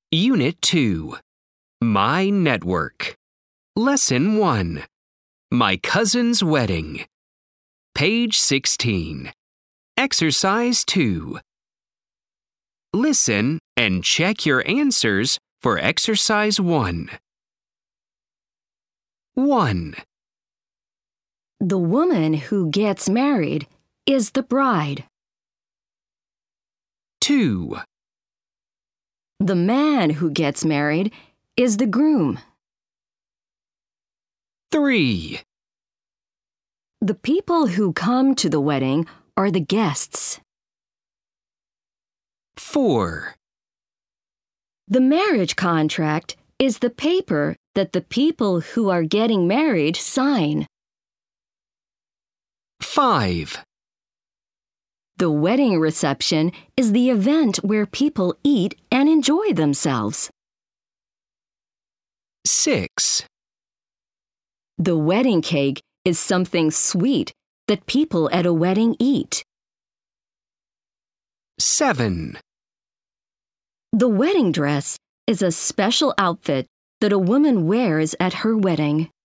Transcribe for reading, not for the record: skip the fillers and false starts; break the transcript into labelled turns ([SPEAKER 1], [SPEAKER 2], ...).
[SPEAKER 1] Unit 2. My Network. Lesson 1. My Cousin's Wedding. Page 16. Exercise 2. Listen and check your answers for Exercise 1. 1.
[SPEAKER 2] The woman who gets married is the bride.
[SPEAKER 1] 2.
[SPEAKER 2] The man who gets married is the groom.
[SPEAKER 1] 3.
[SPEAKER 2] The people who come to the wedding are the guests.
[SPEAKER 1] 4.
[SPEAKER 2] The marriage contract is the paper that the people who are getting married sign.
[SPEAKER 1] 5.
[SPEAKER 2] The wedding reception is the event where people eat and enjoy themselves.
[SPEAKER 1] 6.
[SPEAKER 2] The wedding cake is something sweet that people at a wedding eat.
[SPEAKER 1] 7.
[SPEAKER 2] The wedding dress is a special outfit that a woman wears at her wedding.